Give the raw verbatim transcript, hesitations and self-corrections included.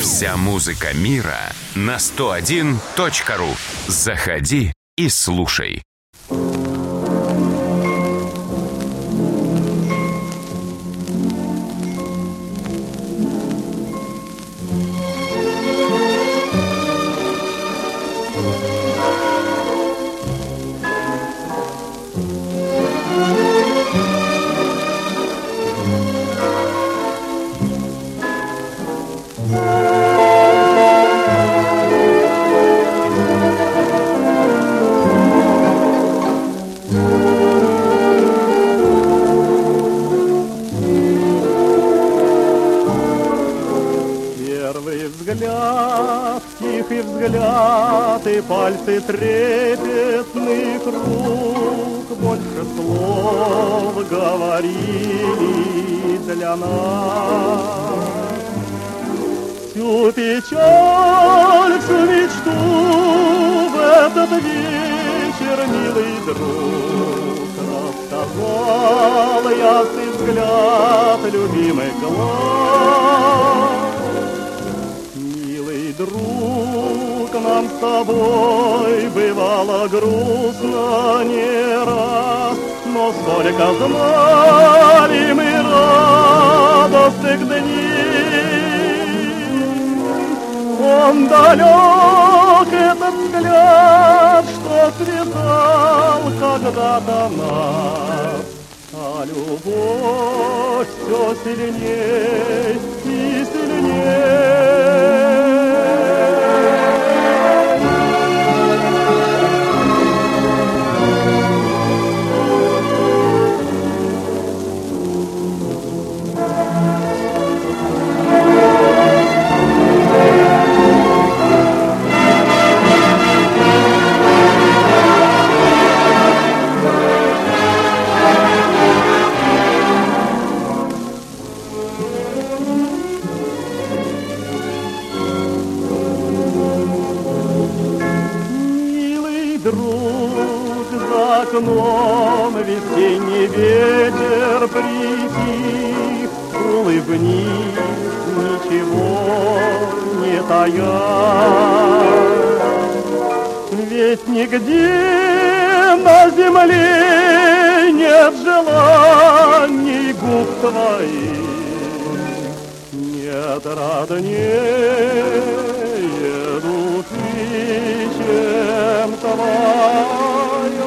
Вся музыка мира на сто один точка ру. Заходи и слушай. Взгляд, тихий взгляд и пальцы трепетных рук больше слов говорили для нас. Всю печаль, всю мечту в этот вечер, милый друг, рассказал ясный взгляд любимый глаз. Друг, нам с тобой бывало грустно не раз, но сколько знали мы радостных дней. Он далек, этот взгляд, что связал когда-то нас, а любовь все сильней и сильней. Друг, за окном весенний ветер притих, улыбнись, ничего не тая. Ведь нигде на земле нет желаний губ твоих, нет роднее души, чем твоя.